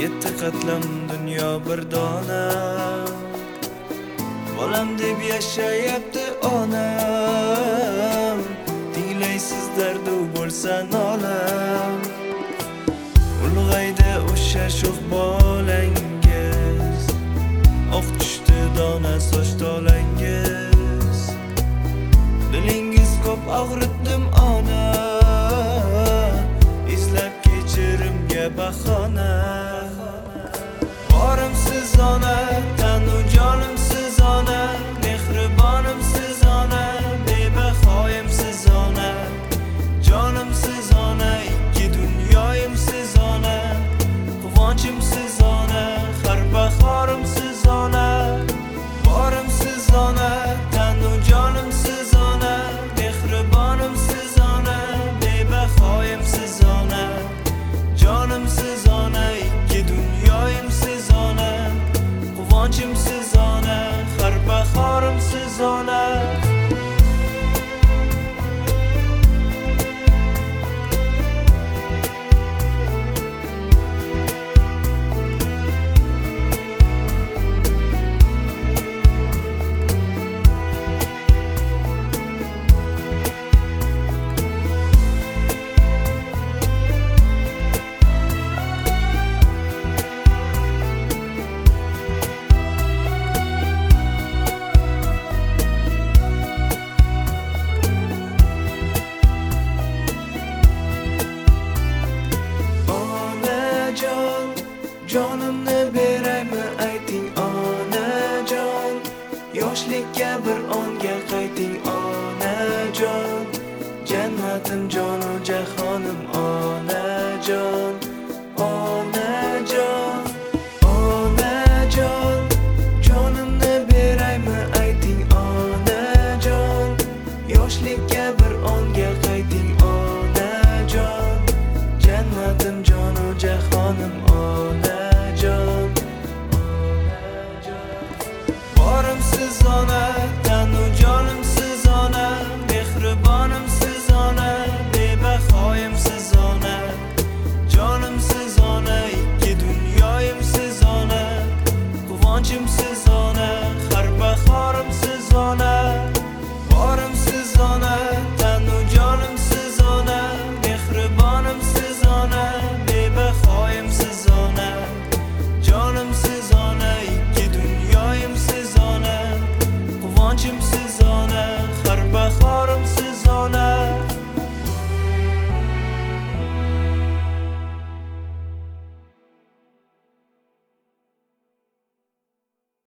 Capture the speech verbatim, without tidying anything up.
Yetti qatlam dunyo bir dona, bolam deb yashayapti onam. Tinglaysiz dardu bo'lsa nolam, ulg'aydi o'sha sho'x bolangiz, oq tushdi dona soch tolangiz. Dilingiz ko'p og'ritdim ona, izlab kechirimga bahona. Borimsiz ona, tanu jonimsiz ona, mehribonimsiz ona, bebahoyimsiz ona, jonimsiz ona, ikki dunyoyimsiz ona, quvonchimsiz ona, har bahorimsiz ona. Borimsiz ona, tanu jonimsiz ona, mehribonimsiz ona, bebahoyimsiz ona, jonimsiz ona, ikki dunyoyimsiz ona, quvonchimsiz ona, har bahorimsiz ona. Jonimni beraymi ayting onajon, yoshlikka bir onga qayting onajon, jannatim jonu jahonim onajon, onajon, onajon. Jonimni beraymi ayting onajon, yoshlikka